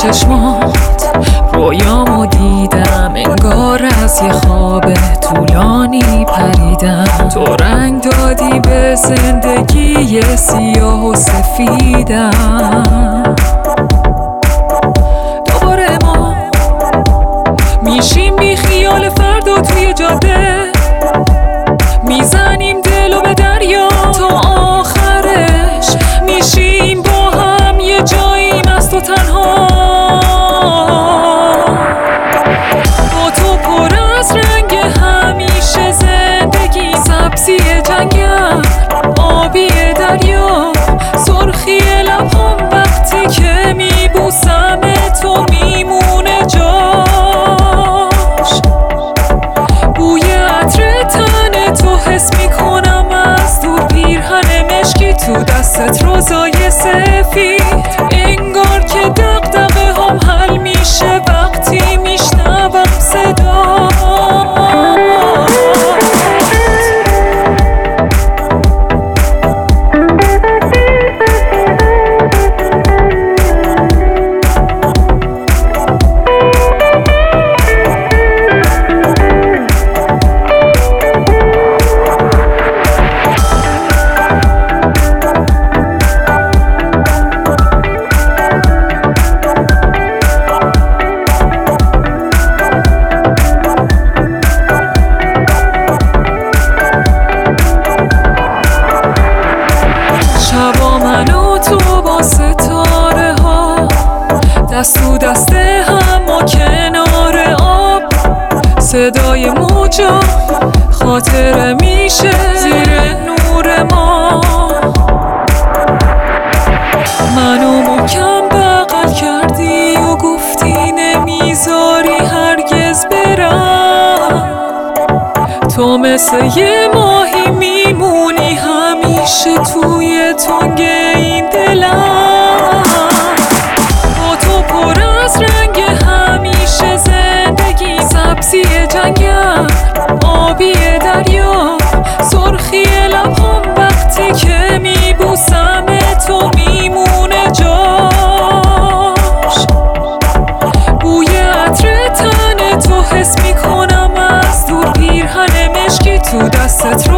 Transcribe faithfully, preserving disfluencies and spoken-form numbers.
چشمات رویامو دیدم، انگار از یه خواب طولانی پریدم. تو رنگ دادی به زندگی سیاه و سفیدم. دوباره ما میشیم بی خیال فردا توی جاده، میزنیم دلو به دریا تا آخرش میشیم با هم یه جاییم از تو تنها. با تو پر از رنگ همیشه زندگی، سبزی جنگل، آبی دریا، سرخی لبهام وقتی که میبوسم تو میمونه جاش. بوی عطر تن تو حس میکنم از دور، پیرهن مشکی تو دستت روزای سفید، انگار که دغدغه هم حل میشه وقتی میشنوم صدا. شبا من و تو با ستاره ها، دست تو دست هم و کنار آب، صدای موجا خاطره میشه زیر نور ما. منو محکم بغل کردی و گفتی نمیذاری هرگز برم. تو مثل یه ماهی میمونی همیشه توی تنگ این دلم. با تو پر از رنگ همیشه زندگی، سبزی جنگل، آبی دریا، سرخی لبهام وقتی که میبوسم تو میمونه جاش. بوی عطر تن تو حس میکنم از دور، پیرهن مشکی تو دستت